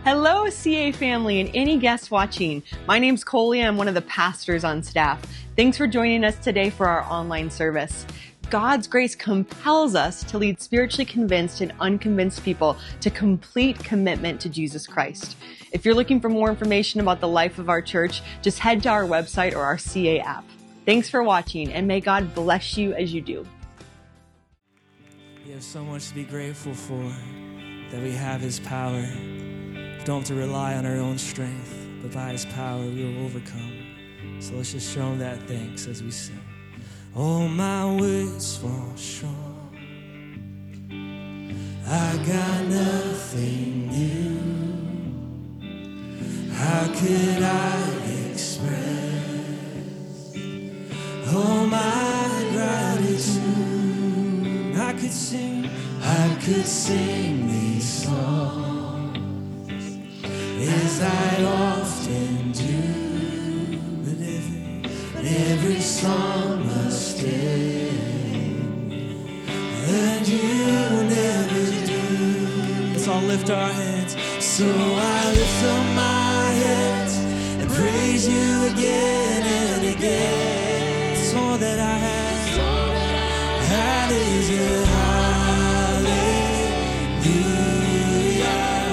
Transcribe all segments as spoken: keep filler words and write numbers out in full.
Hello, C A family and any guests watching. My name's Coley. I'm one of the pastors on staff. Thanks for joining us today for our online service. God's grace compels us to lead spiritually convinced and unconvinced people to complete commitment to Jesus Christ. If you're looking for more information about the life of our church, just head to our website or our C A app. Thanks for watching, and may God bless you as you do. We have so much to be grateful for, that we have His power. We don't have to rely on our own strength, but by His power we will overcome. So let's just show Him that thanks as we sing. All my words fall short. I got nothing new. How could I express all my gratitude? I could sing, I could sing these songs as I often do. But every, every song must end, and you never do. Let's all lift our hands. So I lift up my hands and praise you again and again. It's all that I have. That is a hallelujah,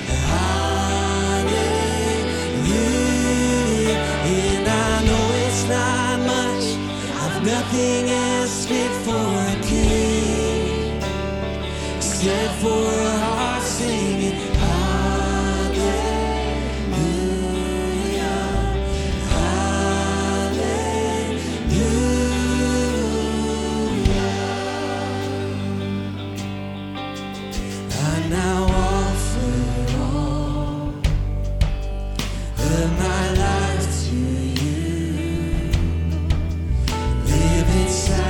hallelujah. And I know it's not much. I've nothing else fit for a king except for a heart singing hallelujah, hallelujah. I now offer all of my life to you, living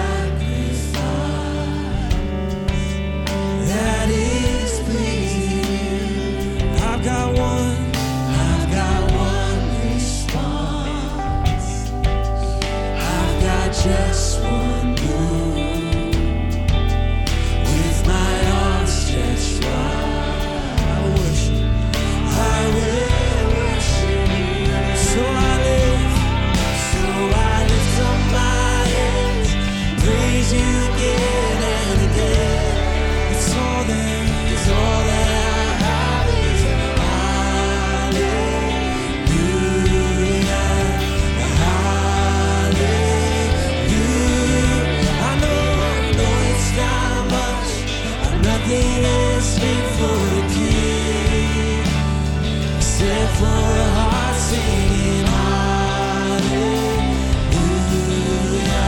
sacrifice that is pleasing you. I've got one, I've got one response. I've got just one move. With my arms stretched wide, I worship, I will worship you. So I lift, so I lift up my hands, praise you again and again. It's all that, it's all that I have is hallelujah, hallelujah. I know, I know it's not much, but nothing is fit for the king except for a heart singing hallelujah,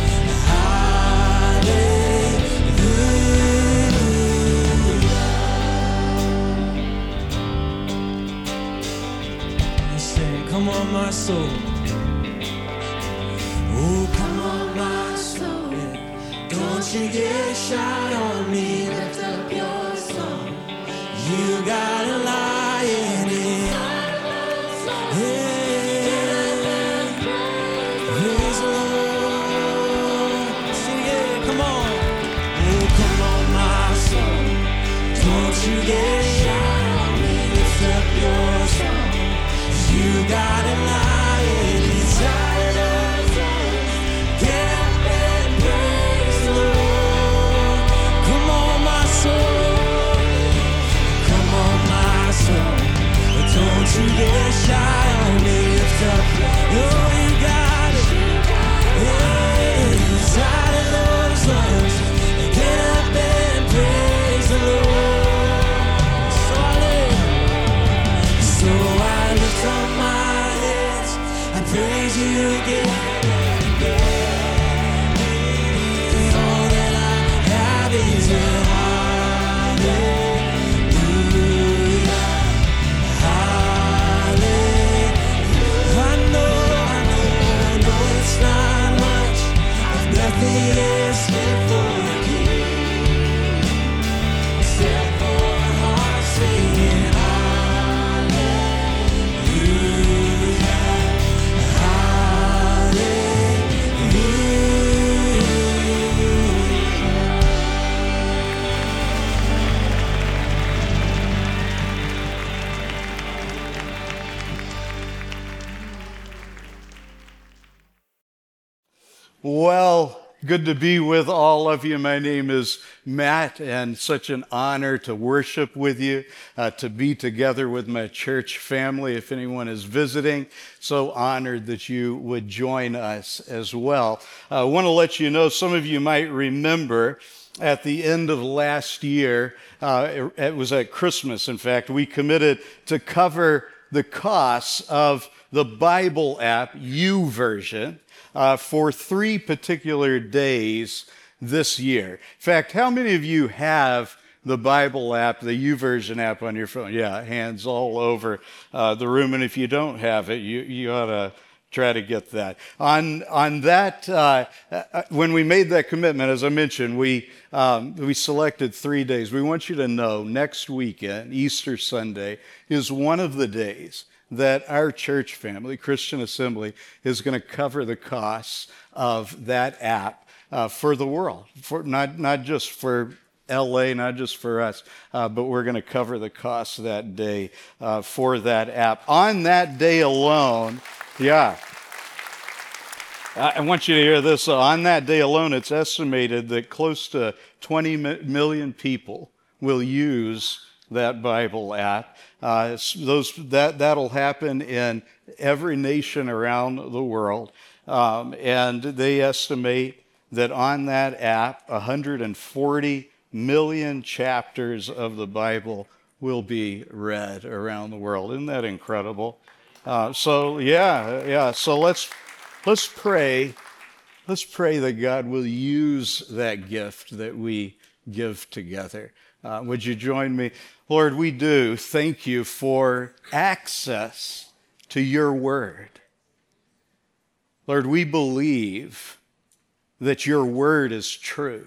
hallelujah. Let's sing, come on my soul. Oh, come on my soul. Yeah. Don't you get shy on me, lift up your song. You got a lion in it. Yeah. Praise the Lord. Sing it, come on. Oh, come on my soul. Don't you get shy on me, lift up your song. You got a lion inside of you. Get up and praise the Lord. Come on my soul. Come on my soul. But don't you get shy on me, lift up. Oh, you got it. Yeah, inside of those lungs. Get up and praise the Lord. So I lift, so I lift up my hands Good to be with all of you. My name is Matt, and such an honor to worship with you, uh, to be together with my church family. If anyone is visiting, so honored that you would join us as well. I want to let you know, some of you might remember at the end of last year, uh, it, it was at Christmas, in fact, we committed to cover the costs of the Bible app, YouVersion, Uh, for three particular days this year. In fact, how many of you have the Bible app, the YouVersion app on your phone? Yeah, hands all over uh, the room. And if you don't have it, you, you ought to try to get that. On on that, uh, uh, when we made that commitment, as I mentioned, we um, we selected three days. We want you to know next weekend, Easter Sunday, is one of the days that our church family, Christian Assembly, is going to cover the costs of that app uh, for the world, for not not just for L A, not just for us, uh, but we're going to cover the costs that day uh, for that app. On that day alone, yeah, I want you to hear this. On that day alone, it's estimated that close to twenty million people will use that Bible app. Uh, those that that'll happen in every nation around the world, um, and they estimate that on that app, one hundred forty million chapters of the Bible will be read around the world. Isn't that incredible? Uh, so yeah, yeah. So let's let's pray. Let's pray that God will use that gift that we give together. Uh, would you join me? Lord, we do thank you for access to your word. Lord, we believe that your word is true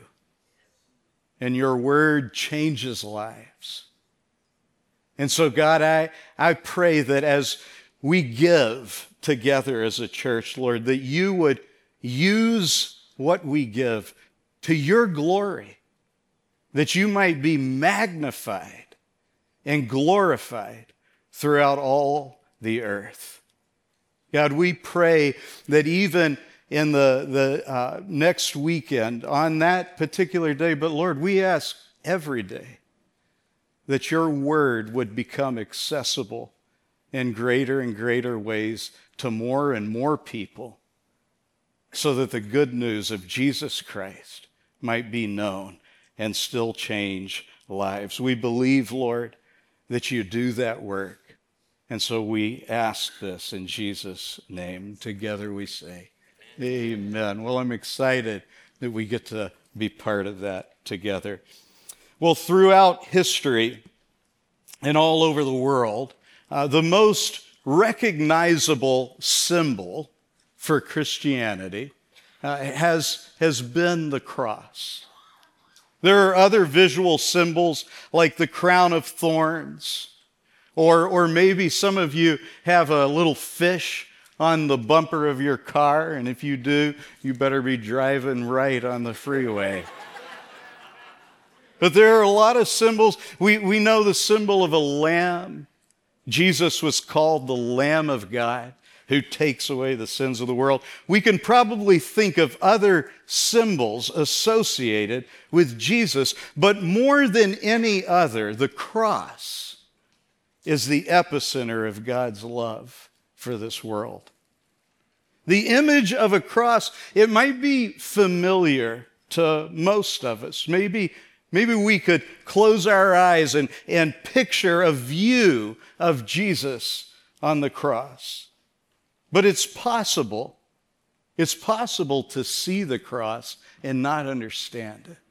and your word changes lives. And so, God, I, I pray that as we give together as a church, Lord, that you would use what we give to your glory, that you might be magnified and glorified throughout all the earth. God, we pray that even in the, the uh, next weekend, on that particular day, but Lord, we ask every day that your word would become accessible in greater and greater ways to more and more people, so that the good news of Jesus Christ might be known and still change lives. We believe, Lord, that you do that work. And so we ask this in Jesus' name. Together we say, amen. Well, I'm excited that we get to be part of that together. Well, throughout history and all over the world, uh, the most recognizable symbol for Christianity uh, has, has been the cross. There are other visual symbols like the crown of thorns, or, or maybe some of you have a little fish on the bumper of your car, and if you do, you better be driving right on the freeway. But there are a lot of symbols. We, we know the symbol of a lamb. Jesus was called the Lamb of God, who takes away the sins of the world. We can probably think of other symbols associated with Jesus, but more than any other, the cross is the epicenter of God's love for this world. The image of a cross, it might be familiar to most of us. Maybe, maybe we could close our eyes and, and picture a view of Jesus on the cross. But it's possible, it's possible to see the cross and not understand it.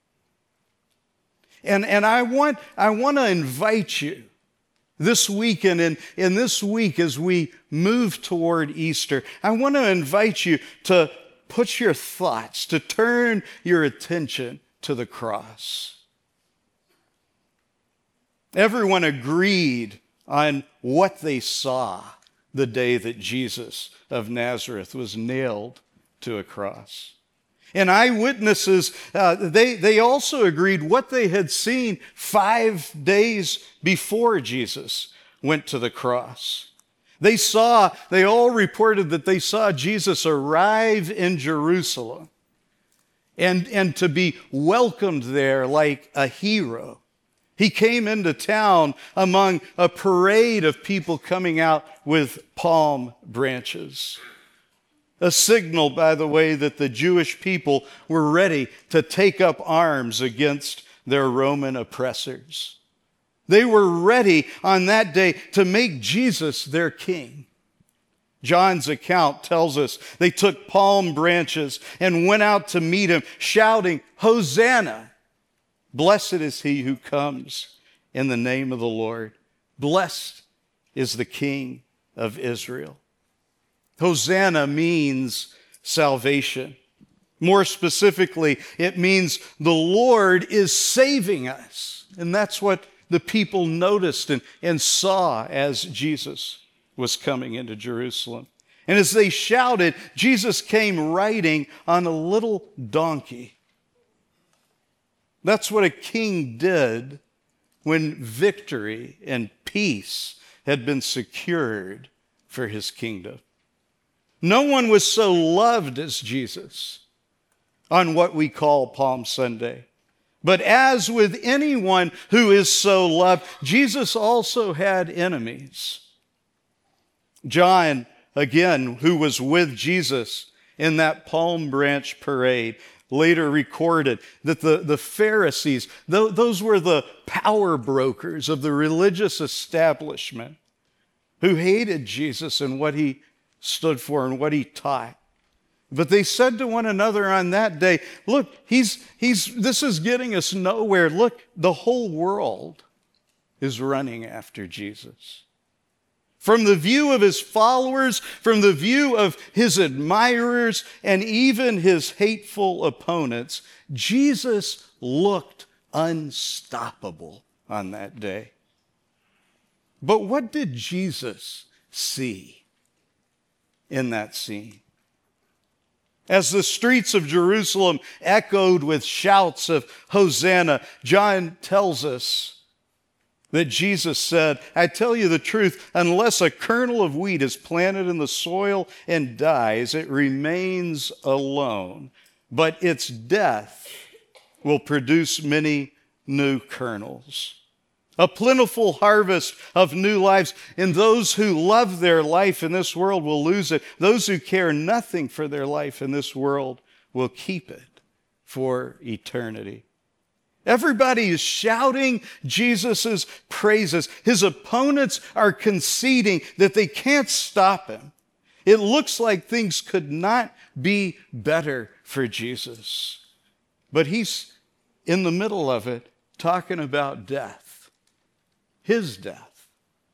And, and I want, I want to invite you this weekend and in this week as we move toward Easter, I want to invite you to put your thoughts, to turn your attention to the cross. Everyone agreed on what they saw the day that Jesus of Nazareth was nailed to a cross. And eyewitnesses, uh, they, they also agreed what they had seen five days before Jesus went to the cross. They saw, they all reported that they saw Jesus arrive in Jerusalem and, and to be welcomed there like a hero. He came into town among a parade of people coming out with palm branches. A signal, by the way, that the Jewish people were ready to take up arms against their Roman oppressors. They were ready on that day to make Jesus their king. John's account tells us they took palm branches and went out to meet him, shouting, "Hosanna! Blessed is he who comes in the name of the Lord. Blessed is the King of Israel." Hosanna means salvation. More specifically, it means the Lord is saving us. And that's what the people noticed and, and saw as Jesus was coming into Jerusalem. And as they shouted, Jesus came riding on a little donkey. That's what a king did when victory and peace had been secured for his kingdom. No one was so loved as Jesus on what we call Palm Sunday. But as with anyone who is so loved, Jesus also had enemies. John, again, who was with Jesus in that palm branch parade, later recorded that the, the Pharisees, th- those were the power brokers of the religious establishment who hated Jesus and what he stood for and what he taught. But they said to one another on that day, look, he's, he's, this is getting us nowhere. Look, the whole world is running after Jesus. From the view of his followers, from the view of his admirers, and even his hateful opponents, Jesus looked unstoppable on that day. But what did Jesus see in that scene? As the streets of Jerusalem echoed with shouts of Hosanna, John tells us that Jesus said, "I tell you the truth, unless a kernel of wheat is planted in the soil and dies, it remains alone. But its death will produce many new kernels." A plentiful harvest of new lives, and those who love their life in this world will lose it. Those who care nothing for their life in this world will keep it for eternity. Everybody is shouting Jesus' praises. His opponents are conceding that they can't stop him. It looks like things could not be better for Jesus. But he's in the middle of it talking about death. His death.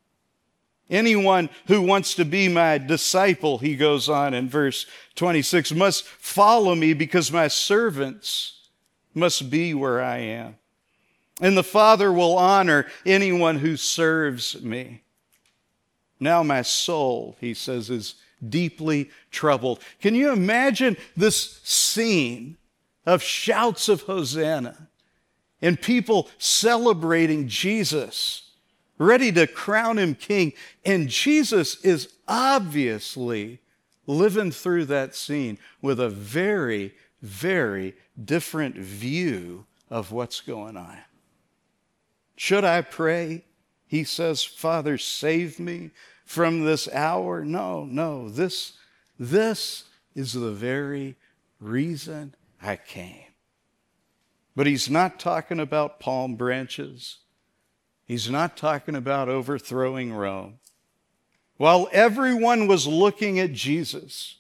Anyone who wants to be my disciple, he goes on in verse twenty-six, must follow me because my servants must be where I am. And the Father will honor anyone who serves me. Now my soul, he says, is deeply troubled. Can you imagine this scene of shouts of Hosanna and people celebrating Jesus, ready to crown him king? And Jesus is obviously living through that scene with a very, very different view of what's going on. Should I pray? He says, "Father, save me from this hour." No, no, this, this is the very reason I came. But he's not talking about palm branches. He's not talking about overthrowing Rome. While everyone was looking at Jesus,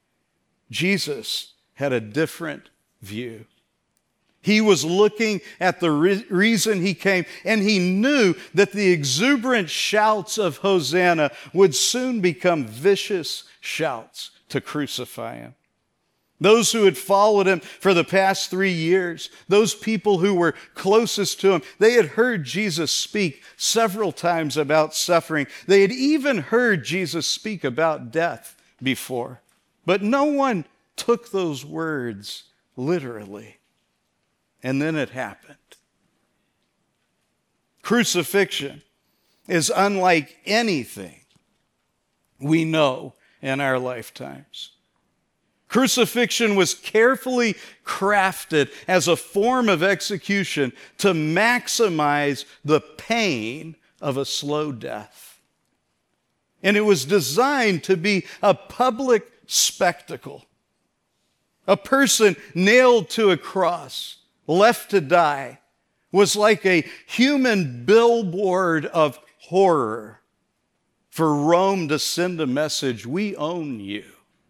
Jesus had a different view. He was looking at the re- reason he came, and he knew that the exuberant shouts of Hosanna would soon become vicious shouts to crucify him. Those who had followed him for the past three years, those people who were closest to him, they had heard Jesus speak several times about suffering. They had even heard Jesus speak about death before. But no one took those words literally. And then it happened. Crucifixion is unlike anything we know in our lifetimes. Crucifixion was carefully crafted as a form of execution to maximize the pain of a slow death. And it was designed to be a public spectacle. A person nailed to a cross, left to die, was like a human billboard of horror for Rome to send a message, we own you.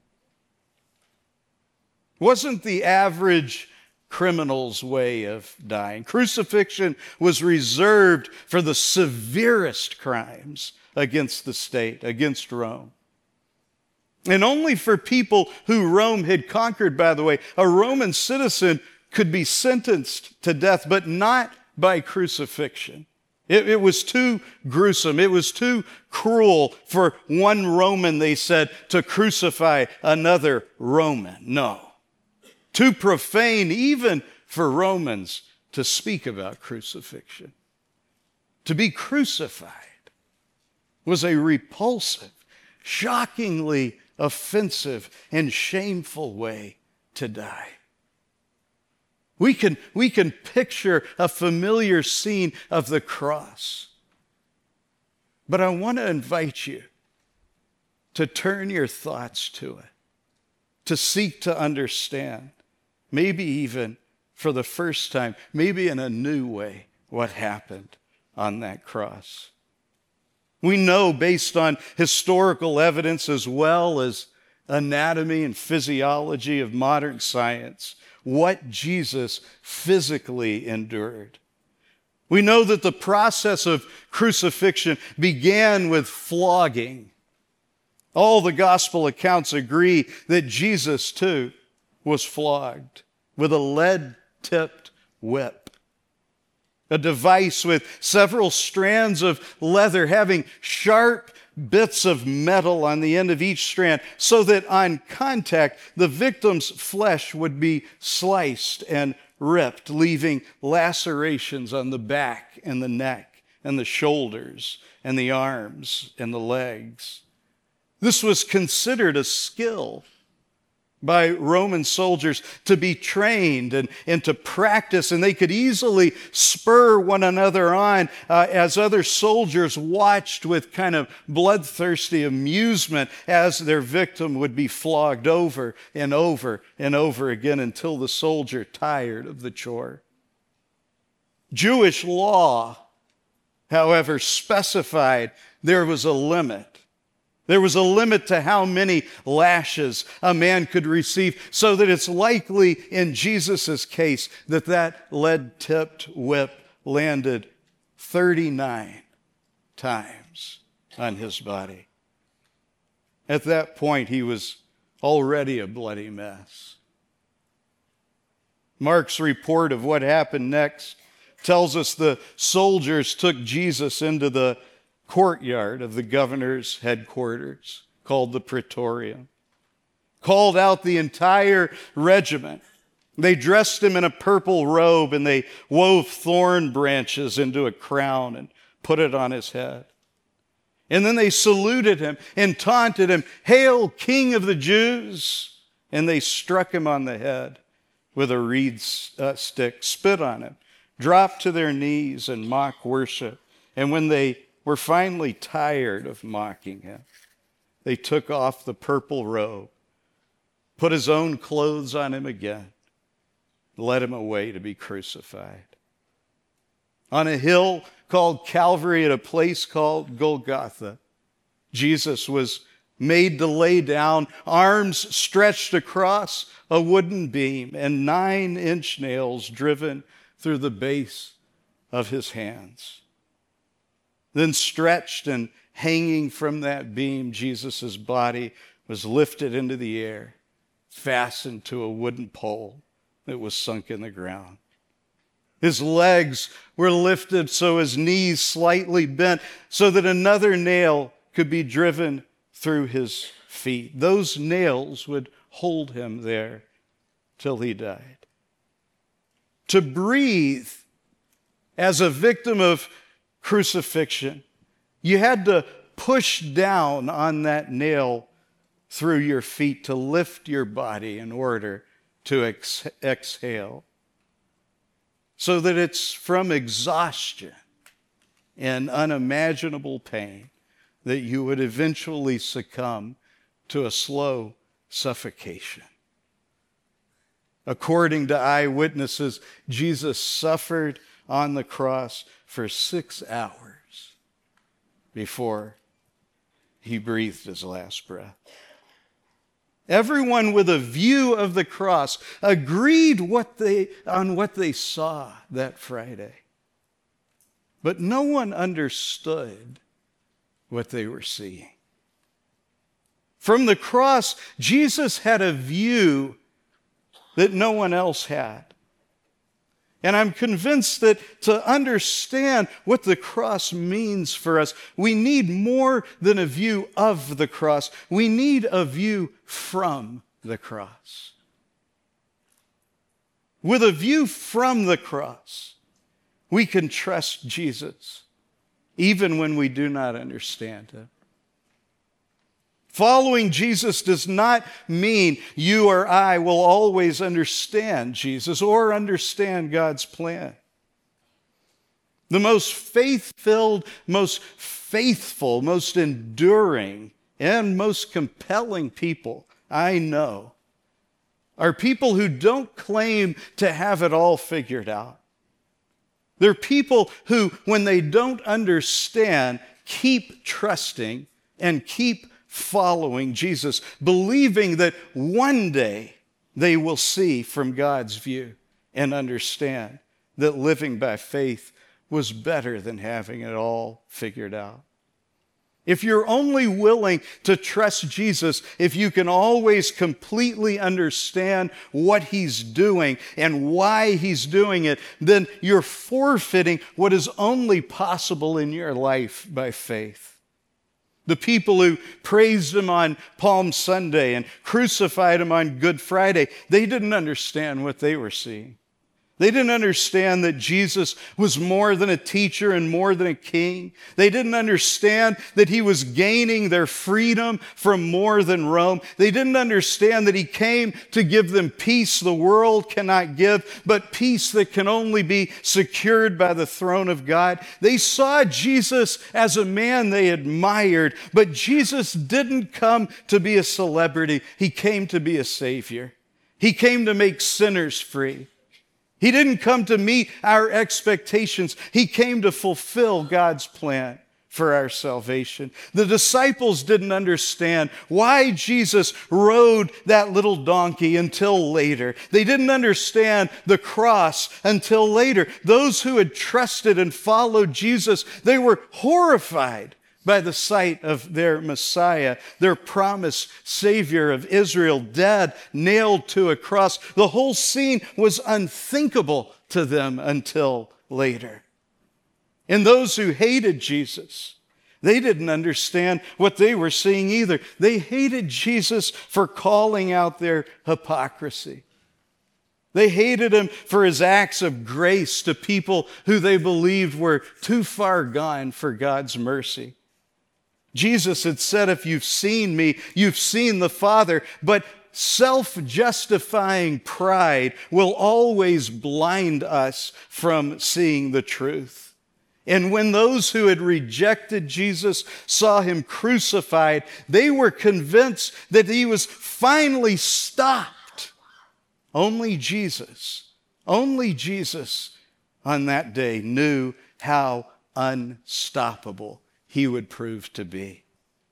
Wasn't the average criminal's way of dying. Crucifixion was reserved for the severest crimes against the state, against Rome. And only for people who Rome had conquered, by the way. A Roman citizen could be sentenced to death, but not by crucifixion. It, it was too gruesome. It was too cruel for one Roman, they said, to crucify another Roman. No. Too profane even for Romans to speak about crucifixion. To be crucified was a repulsive, shockingly offensive, and shameful way to die. We can, we can picture a familiar scene of the cross. But I want to invite you to turn your thoughts to it, to seek to understand, maybe even for the first time, maybe in a new way, what happened on that cross. We know based on historical evidence as well as anatomy and physiology of modern science what Jesus physically endured. We know that the process of crucifixion began with flogging. All the gospel accounts agree that Jesus too was flogged with a lead-tipped whip, a device with several strands of leather having sharp bits of metal on the end of each strand so that on contact, the victim's flesh would be sliced and ripped, leaving lacerations on the back and the neck and the shoulders and the arms and the legs. This was considered a skill by Roman soldiers to be trained and, and to practice, and they could easily spur one another on uh, as other soldiers watched with kind of bloodthirsty amusement as their victim would be flogged over and over and over again until the soldier tired of the chore. Jewish law, however, specified there was a limit. There was a limit to how many lashes a man could receive, so that it's likely in Jesus' case that that lead-tipped whip landed thirty-nine times on his body. At that point, he was already a bloody mess. Mark's report of what happened next tells us the soldiers took Jesus into the courtyard of the governor's headquarters, called the Praetorium, called out the entire regiment. They dressed him in a purple robe and they wove thorn branches into a crown and put it on his head. And then they saluted him and taunted him, "Hail, King of the Jews!" And they struck him on the head with a reed uh, stick, spit on him, dropped to their knees and mock worship. And when they were finally tired of mocking him, they took off the purple robe, put his own clothes on him again, led him away to be crucified. On a hill called Calvary at a place called Golgotha, Jesus was made to lay down, arms stretched across a wooden beam and nine-inch nails driven through the base of his hands. Then stretched and hanging from that beam, Jesus' body was lifted into the air, fastened to a wooden pole that was sunk in the ground. His legs were lifted so his knees slightly bent so that another nail could be driven through his feet. Those nails would hold him there till he died. To breathe as a victim of crucifixion, you had to push down on that nail through your feet to lift your body in order to ex- exhale. So that it's from exhaustion and unimaginable pain that you would eventually succumb to a slow suffocation. According to eyewitnesses, Jesus suffered on the cross for six hours before he breathed his last breath. Everyone with a view of the cross agreed what they, on what they saw that Friday. But no one understood what they were seeing. From the cross, Jesus had a view that no one else had. And I'm convinced that to understand what the cross means for us, we need more than a view of the cross. We need a view from the cross. With a view from the cross, we can trust Jesus, even when we do not understand him. Following Jesus does not mean you or I will always understand Jesus or understand God's plan. The most faith-filled, most faithful, most enduring, and most compelling people I know are people who don't claim to have it all figured out. They're people who, when they don't understand, keep trusting and keep following Jesus, believing that one day they will see from God's view and understand that living by faith was better than having it all figured out. If you're only willing to trust Jesus, if you can always completely understand what he's doing and why he's doing it, then you're forfeiting what is only possible in your life by faith. The people who praised him on Palm Sunday and crucified him on Good Friday, they didn't understand what they were seeing. They didn't understand that Jesus was more than a teacher and more than a king. They didn't understand that he was gaining their freedom from more than Rome. They didn't understand that he came to give them peace the world cannot give, but peace that can only be secured by the throne of God. They saw Jesus as a man they admired, but Jesus didn't come to be a celebrity. He came to be a savior. He came to make sinners free. He didn't come to meet our expectations. He came to fulfill God's plan for our salvation. The disciples didn't understand why Jesus rode that little donkey until later. They didn't understand the cross until later. Those who had trusted and followed Jesus, they were horrified by the sight of their Messiah, their promised Savior of Israel, dead, nailed to a cross. The whole scene was unthinkable to them until later. And those who hated Jesus, they didn't understand what they were seeing either. They hated Jesus for calling out their hypocrisy. They hated him for his acts of grace to people who they believed were too far gone for God's mercy. Jesus had said, if you've seen me, you've seen the Father, but self-justifying pride will always blind us from seeing the truth. And when those who had rejected Jesus saw him crucified, they were convinced that he was finally stopped. Only Jesus, only Jesus on that day knew how unstoppable he would prove to be.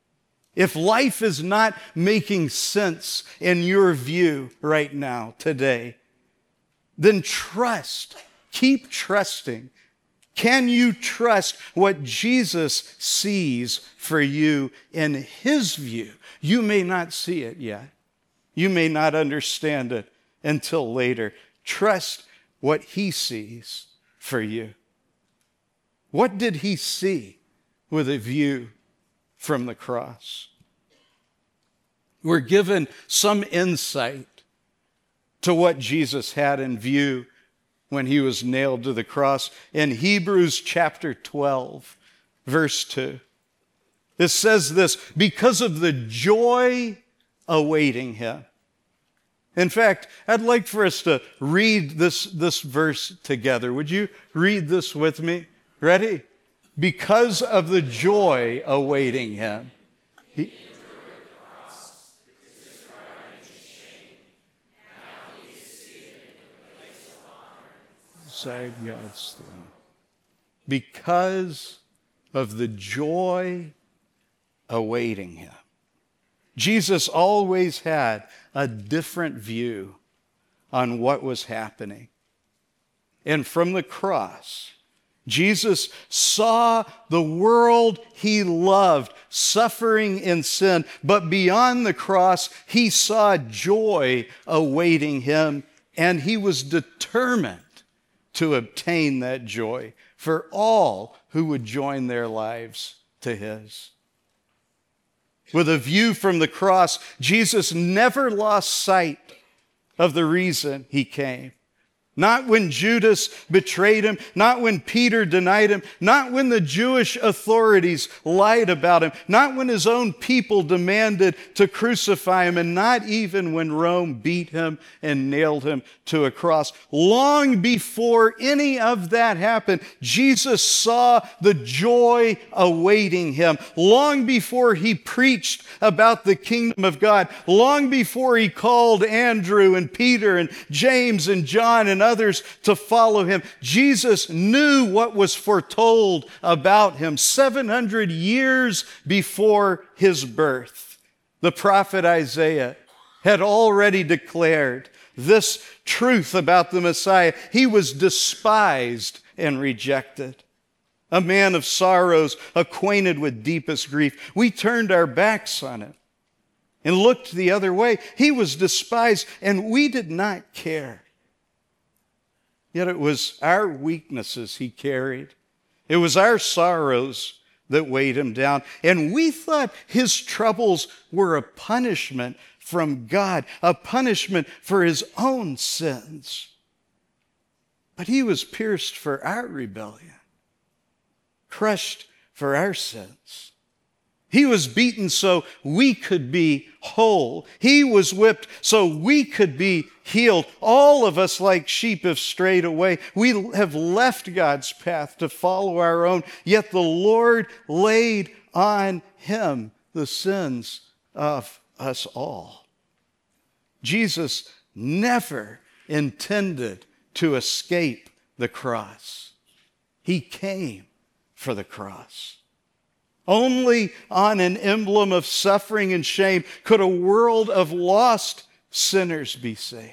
If life is not making sense in your view right now, today, then trust, keep trusting. Can you trust what Jesus sees for you in his view? You may not see it yet. You may not understand it until later. Trust what he sees for you. What did he see with a view from the cross? We're given some insight to what Jesus had in view when he was nailed to the cross in Hebrews chapter twelve, verse two. It says this, because of the joy awaiting him. In fact, I'd like for us to read this, this verse together. Would you read this with me? Ready? Because of the joy awaiting him. He, beside God's throne. Because of the joy awaiting him. Jesus always had a different view on what was happening. And from the cross, Jesus saw the world he loved suffering in sin, but beyond the cross, he saw joy awaiting him, and he was determined to obtain that joy for all who would join their lives to his. With a view from the cross, Jesus never lost sight of the reason he came. Not when Judas betrayed him, not when Peter denied him, not when the Jewish authorities lied about him, not when his own people demanded to crucify him, and not even when Rome beat him and nailed him to a cross. Long before any of that happened, Jesus saw the joy awaiting him. Long before he preached about the kingdom of God, long before he called Andrew and Peter and James and John and others to follow him, Jesus knew what was foretold about him seven hundred years before his birth. The prophet Isaiah had already declared this truth about the Messiah. He was despised and rejected, a man of sorrows, acquainted with deepest grief. We turned our backs on him and looked the other way. He was despised, and we did not care. Yet it was our weaknesses he carried. It was our sorrows that weighed him down. And we thought his troubles were a punishment from God, a punishment for his own sins. But he was pierced for our rebellion, crushed for our sins. He was beaten so we could be whole. He was whipped so we could be healed. All of us, like sheep, have strayed away. We have left God's path to follow our own, yet the Lord laid on him the sins of us all. Jesus never intended to escape the cross. He came for the cross. Only on an emblem of suffering and shame could a world of lost sinners be saved.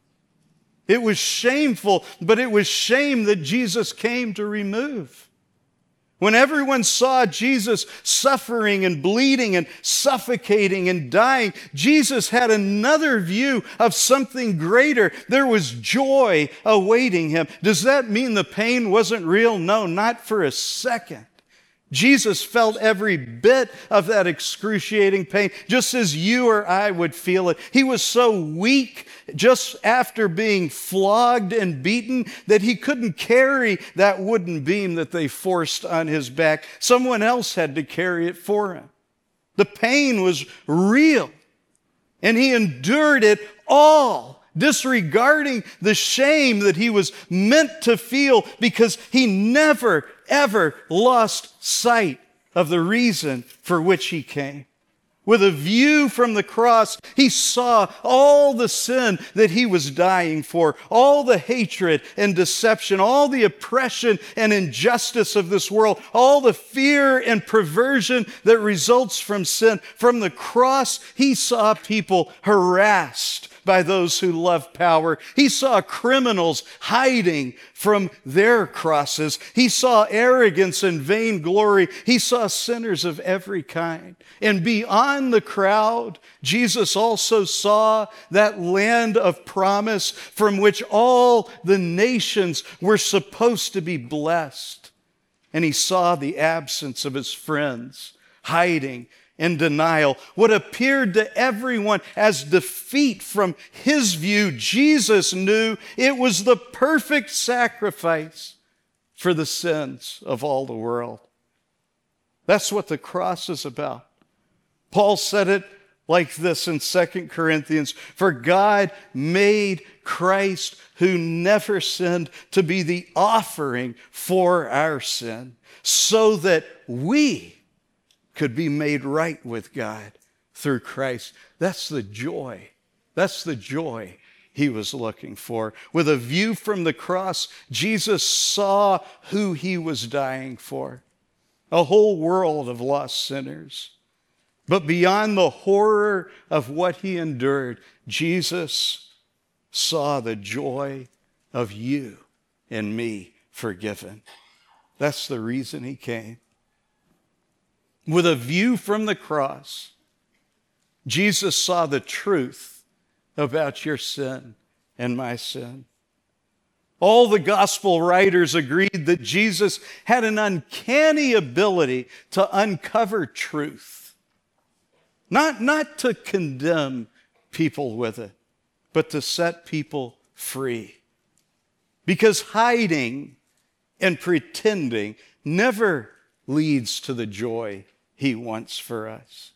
It was shameful, but it was shame that Jesus came to remove. When everyone saw Jesus suffering and bleeding and suffocating and dying, Jesus had another view of something greater. There was joy awaiting him. Does that mean the pain wasn't real? No, not for a second. Jesus felt every bit of that excruciating pain, just as you or I would feel it. He was so weak just after being flogged and beaten that he couldn't carry that wooden beam that they forced on his back. Someone else had to carry it for him. The pain was real, and he endured it all, disregarding the shame that he was meant to feel, because he never, ever lost sight of the reason for which he came. With a view from the cross, he saw all the sin that he was dying for, all the hatred and deception, all the oppression and injustice of this world, all the fear and perversion that results from sin. From the cross, he saw people harassed by those who love power. He saw criminals hiding from their crosses. He saw arrogance and vainglory. He saw sinners of every kind. And beyond the crowd, Jesus also saw that land of promise from which all the nations were supposed to be blessed. And he saw the absence of his friends hiding in denial. What appeared to everyone as defeat from his view, Jesus knew it was the perfect sacrifice for the sins of all the world. That's what the cross is about. Paul said it like this in Second Corinthians, for God made Christ, who never sinned, to be the offering for our sin, so that we could be made right with God through Christ. That's the joy. That's the joy he was looking for. With a view from the cross, Jesus saw who he was dying for, a whole world of lost sinners. But beyond the horror of what he endured, Jesus saw the joy of you and me forgiven. That's the reason he came. With a view from the cross, Jesus saw the truth about your sin and my sin. All the gospel writers agreed that Jesus had an uncanny ability to uncover truth. Not, not to condemn people with it, but to set people free. Because hiding and pretending never leads to the joy he wants for us.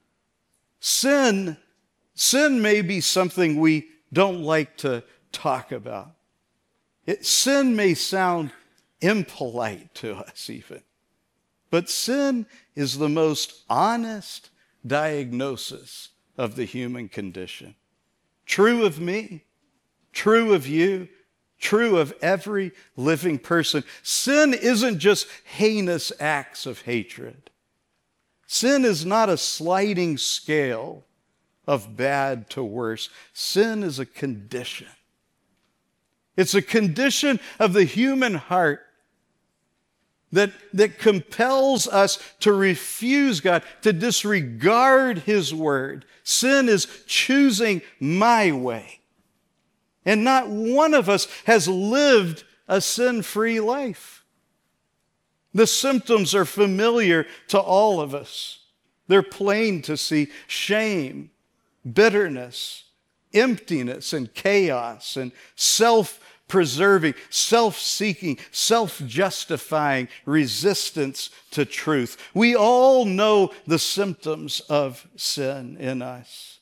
Sin, sin may be something we don't like to talk about. It, sin may sound impolite to us even. But sin is the most honest diagnosis of the human condition. True of me, true of you, true of every living person. Sin isn't just heinous acts of hatred. Sin is not a sliding scale of bad to worse. Sin is a condition. It's a condition of the human heart that, that compels us to refuse God, to disregard his word. Sin is choosing my way. And not one of us has lived a sin-free life. The symptoms are familiar to all of us. They're plain to see: shame, bitterness, emptiness, and chaos, and self-preserving, self-seeking, self-justifying resistance to truth. We all know the symptoms of sin in us.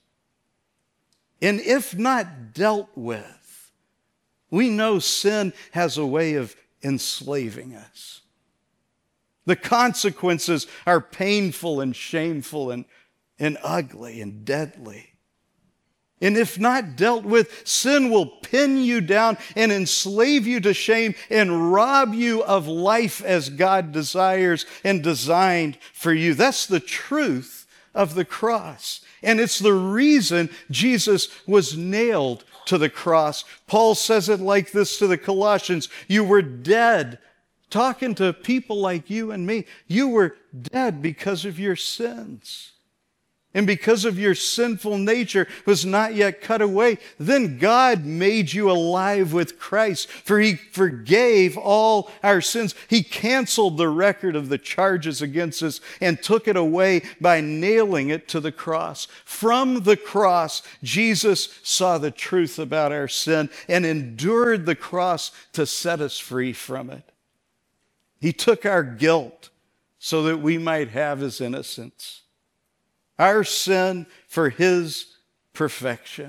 And if not dealt with, we know sin has a way of enslaving us. The consequences are painful and shameful and, and ugly and deadly. And if not dealt with, sin will pin you down and enslave you to shame and rob you of life as God desires and designed for you. That's the truth of the cross. And it's the reason Jesus was nailed to the cross. Paul says it like this to the Colossians: you were dead. Talking to people like you and me, you were dead because of your sins. And because of your sinful nature was not yet cut away, then God made you alive with Christ, for he forgave all our sins. He canceled the record of the charges against us and took it away by nailing it to the cross. From the cross, Jesus saw the truth about our sin and endured the cross to set us free from it. He took our guilt so that we might have his innocence. Our sin for his perfection.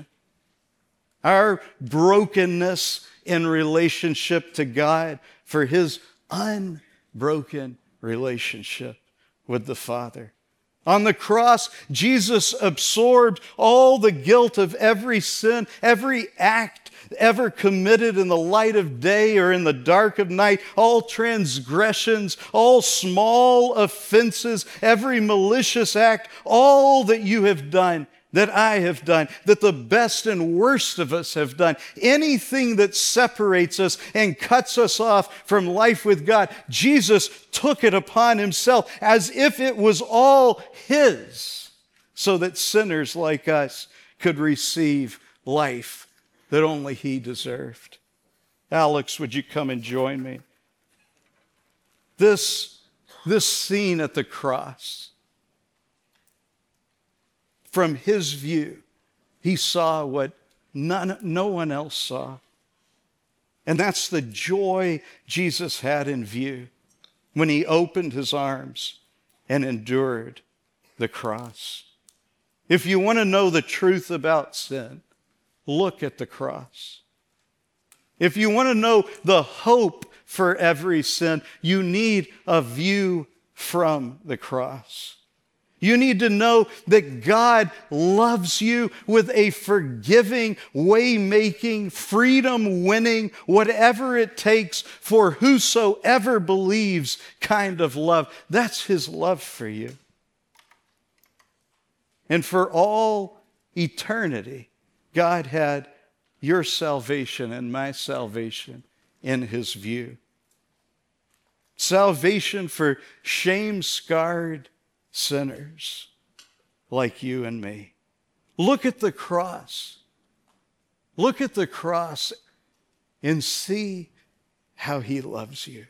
Our brokenness in relationship to God for his unbroken relationship with the Father. On the cross, Jesus absorbed all the guilt of every sin, every act ever committed in the light of day or in the dark of night, all transgressions, all small offenses, every malicious act, all that you have done, that I have done, that the best and worst of us have done, anything that separates us and cuts us off from life with God, Jesus took it upon himself as if it was all his, so that sinners like us could receive life that only he deserved. Alex, would you come and join me? This, this scene at the cross, from his view, he saw what none, no one else saw. And that's the joy Jesus had in view when he opened his arms and endured the cross. If you want to know the truth about sin, look at the cross. If you want to know the hope for every sin, you need a view from the cross. You need to know that God loves you with a forgiving, way-making, freedom-winning, whatever it takes for whosoever believes kind of love. That's His love for you. And for all eternity, God had your salvation and my salvation in His view. Salvation for shame-scarred sinners like you and me. Look at the cross. Look at the cross and see how He loves you.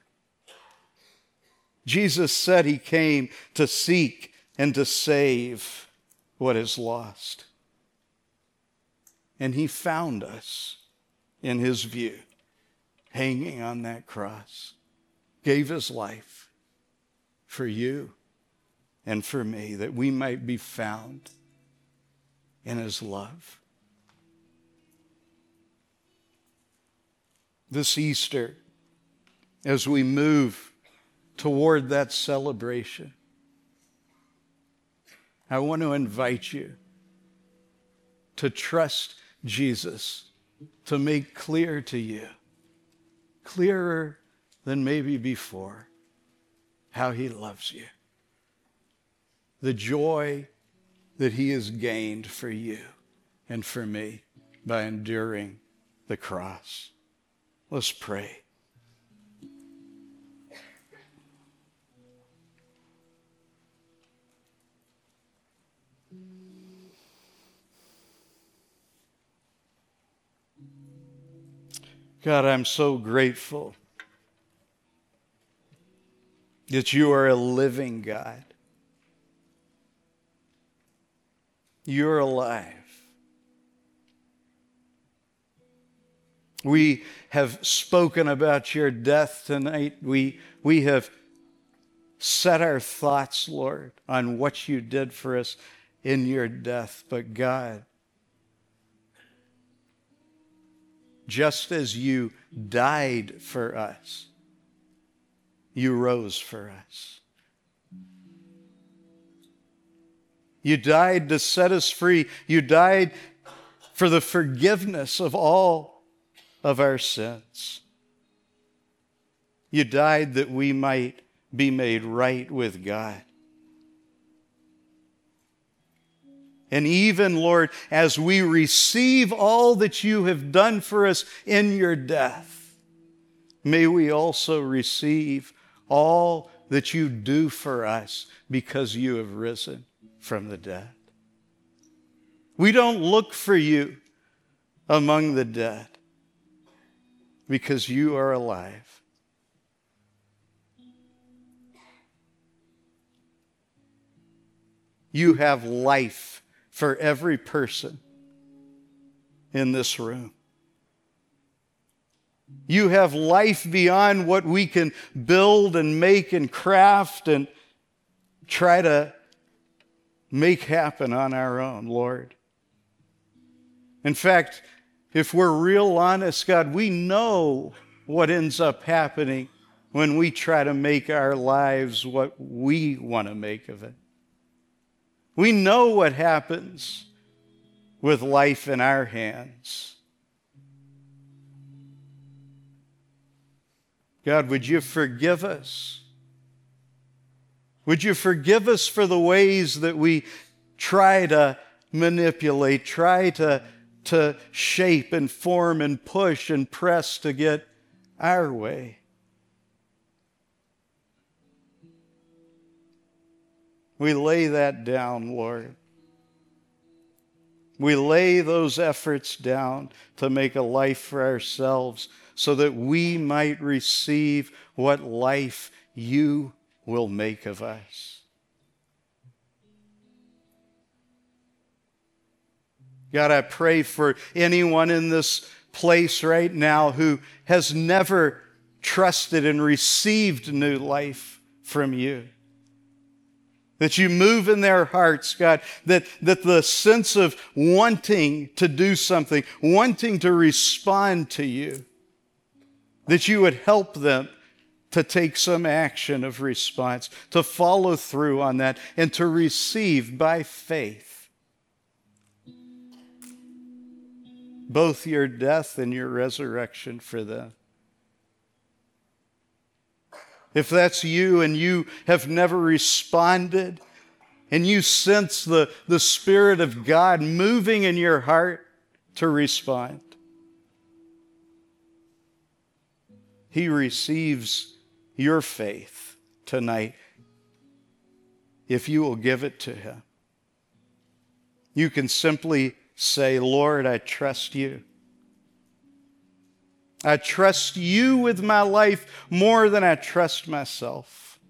Jesus said He came to seek and to save what is lost. And He found us in His view, hanging on that cross, gave His life for you and for me, that we might be found in His love. This Easter, as we move toward that celebration, I want to invite you to trust Jesus to make clear to you, clearer than maybe before, how He loves you. The joy that He has gained for you and for me by enduring the cross. Let's pray. God, I'm so grateful that You are a living God. You're alive. We have spoken about Your death tonight. We, we have set our thoughts, Lord, on what You did for us in Your death. But God, just as You died for us, You rose for us. You died to set us free. You died for the forgiveness of all of our sins. You died that we might be made right with God. And even, Lord, as we receive all that You have done for us in Your death, may we also receive all that You do for us because You have risen from the dead. We don't look for You among the dead because You are alive. You have life for every person in this room. You have life beyond what we can build and make and craft and try to make happen on our own, Lord. In fact, if we're real honest, God, we know what ends up happening when we try to make our lives what we want to make of it. We know what happens with life in our hands. God, would You forgive us? Would You forgive us for the ways that we try to manipulate, try to, to shape and form and push and press to get our way? We lay that down, Lord. We lay those efforts down to make a life for ourselves so that we might receive what life You will make of us. God, I pray for anyone in this place right now who has never trusted and received new life from You. That you move in their hearts, God, that, that the sense of wanting to do something, wanting to respond to you, that you would help them to take some action of response, to follow through on that, and to receive by faith both your death and your resurrection for them. If that's you and you have never responded and you sense the, the Spirit of God moving in your heart to respond, He receives your faith tonight if you will give it to Him. You can simply say, Lord, I trust you. I trust you with my life more than I trust myself.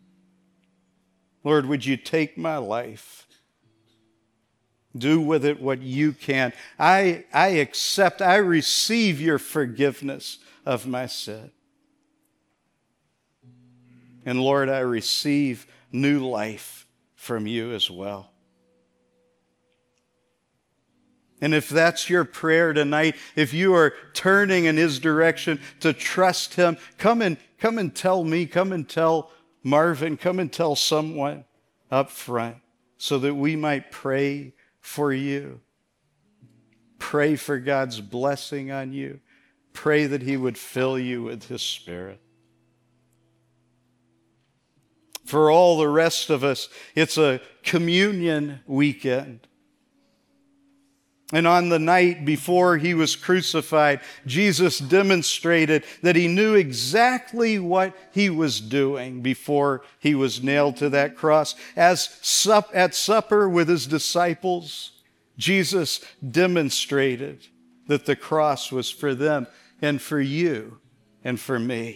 Lord, would you take my life? Do with it what you can. I, I accept, I receive your forgiveness of my sin. And Lord, I receive new life from you as well. And if that's your prayer tonight, if you are turning in His direction to trust Him, come and, come and tell me, come and tell Marvin, come and tell someone up front so that we might pray for you. Pray for God's blessing on you. Pray that He would fill you with His Spirit. For all the rest of us, it's a communion weekend. And on the night before He was crucified, Jesus demonstrated that He knew exactly what He was doing before He was nailed to that cross. As sup- at supper with His disciples, Jesus demonstrated that the cross was for them and for you and for me.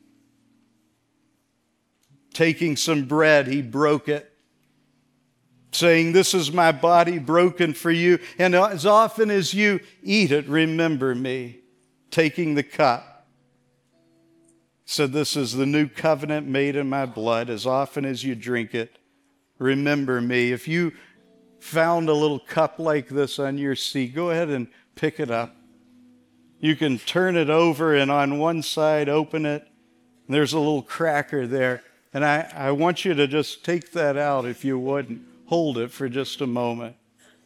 Taking some bread, He broke it, saying, this is my body broken for you, and as often as you eat it, remember me. Taking the cup, said, this is the new covenant made in my blood. As often as you drink it, remember me. If you found a little cup like this on your seat, go ahead and pick it up. You can turn it over and on one side open it. And there's a little cracker there. And I, I want you to just take that out if you would, and hold it for just a moment.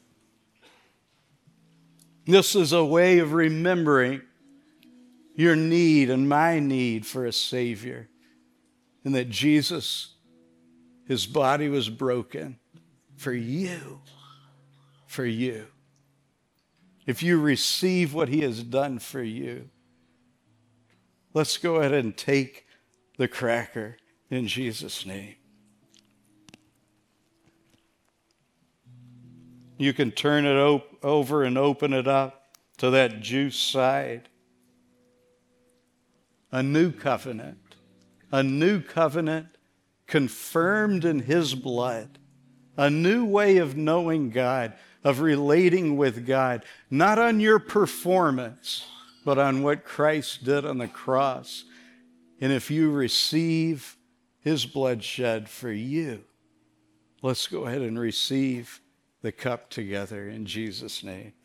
This is a way of remembering your need and my need for a Savior. And that Jesus, His body was broken for you. For you. If you receive what He has done for you, let's go ahead and take the cracker in Jesus' name. You can turn it op- over and open it up to that juice side. A new covenant. A new covenant confirmed in His blood. A new way of knowing God, of relating with God, not on your performance, but on what Christ did on the cross. And if you receive His blood shed for you, let's go ahead and receive the cup together in Jesus' name.